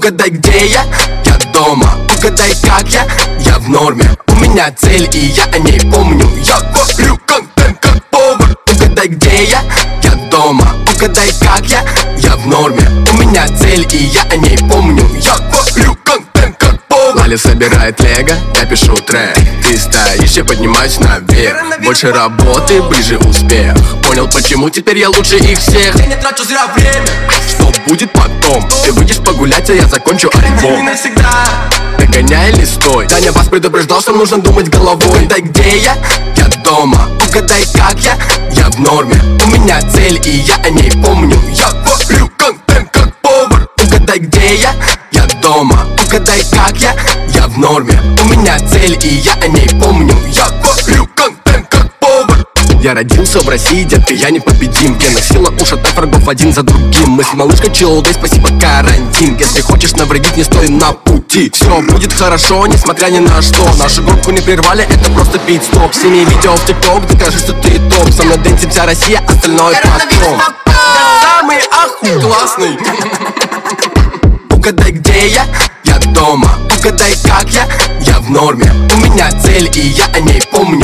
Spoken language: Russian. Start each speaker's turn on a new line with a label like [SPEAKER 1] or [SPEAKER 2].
[SPEAKER 1] Угадай, где я? Я дома. Угадай, как я в норме. У меня цель, и я о ней помню. Я варю контент как повар. Угадай, где я? Я дома. Угадай, как я в норме. У меня цель, и я о ней помню. Я варю контент как повар. Лаля собирает лего, я пишу трек. Ты стоишь, я поднимаюсь наверх. Больше работы, ближе успех. Понял, почему теперь я лучше их всех.
[SPEAKER 2] Я не трачу зря время.
[SPEAKER 1] Что будет потом? Ты выйдешь погулять, а я закончу альбом. Догоняй или стой? Таня вас предупреждал, что нужно думать головой. Угадай, где я? Я дома. Угадай, как я в норме. У меня цель, и я о ней помню. Я варю контент как повар. Угадай, где я? Я дома. Угадай, как я в норме. У меня цель, и я о ней помню. Я варю контент как повар. Я родился в России, дед, и я непобедим. Гена сила ушатав врагов один за другим. Мы с малышкой челдой, спасибо карантин. Если хочешь навредить, не стой на пути. Все будет хорошо, несмотря ни на что. Нашу гонку не прервали, это просто пит-стоп. Сними видео в ТикТок, докажи, что ты топ. Со мной дэнсит вся Россия, остальное потом. Я самый классный. Угадай, где я? Я дома. Угадай, как я в норме. У меня цель, и я о ней помню.